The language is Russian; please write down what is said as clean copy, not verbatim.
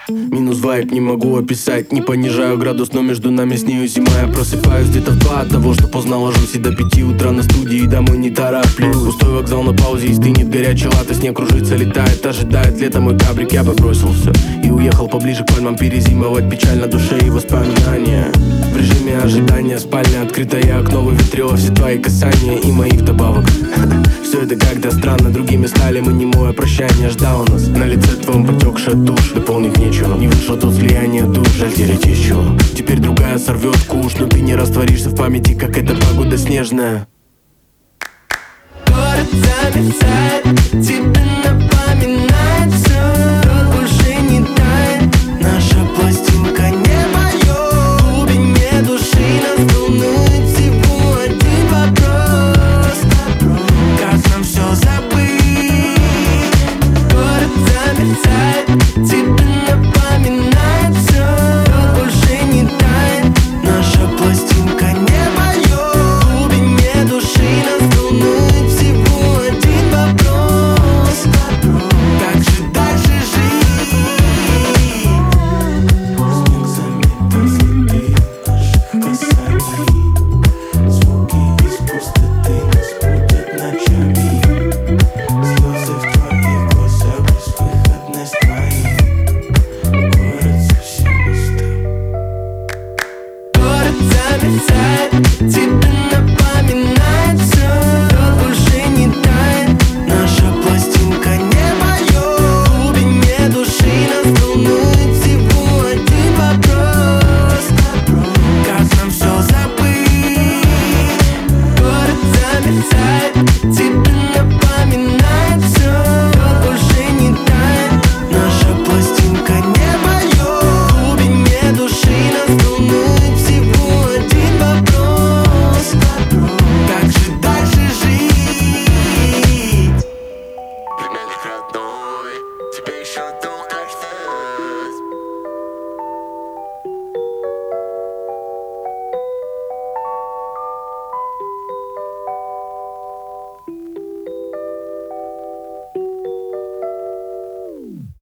Минус вайп не могу описать. Не понижаю градус, но между нами с нею зима. Я просыпаюсь где-то в 2 от того, что поздно ложусь. И до 5 утра на студии, домой не тороплюсь. Пустой вокзал на паузе, и стынет горячий латте. Снег кружится, летает, ожидает лето мой кабрик. Я побросил все и уехал поближе к пальмам перезимовать. Печаль на душе и воспоминания. В режиме ожидания, спальня открытая, окно выветрило все твои касания и мои вдобавок. Все это как-то странно, другими стали мы, немое прощание ждало нас. На лице твоем потекшая тушь, дополнить нечего. Не вышло тут слияние душ, жаль терять еще. Теперь другая сорвет куш, но ты не растворишься в памяти, как эта погода снежная. Город замерзает, тебе на